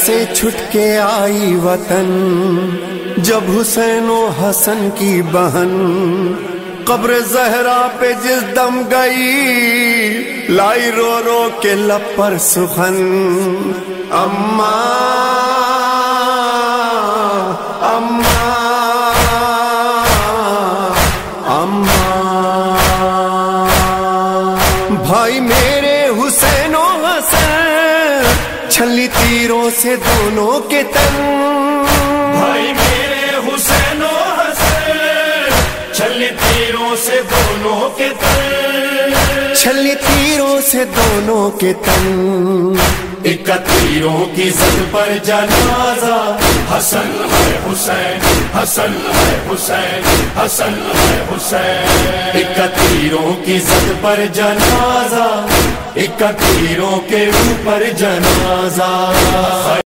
سے چھٹ کے آئی وطن، جب حسین و حسن کی بہن قبر زہرا پہ جس دم گئی، لائی رو رو کے لب پر سخن، اماں اماں اماں، بھائی میرے حسین و حسن، چھلی تیروں سے دونوں کے تن، بھائی میرے حسین و حسن، چھلی تیروں سے دونوں کے تن، چھلی تیروں سے دونوں کے تن، ایک تیروں کی زد پر جنازہ، حسن ہے حسین، حسن ہے حسین، حسن ہے حسین، ایک تیروں کی زد پر جنازہ، ایک تیروں کے اوپر جنازہ۔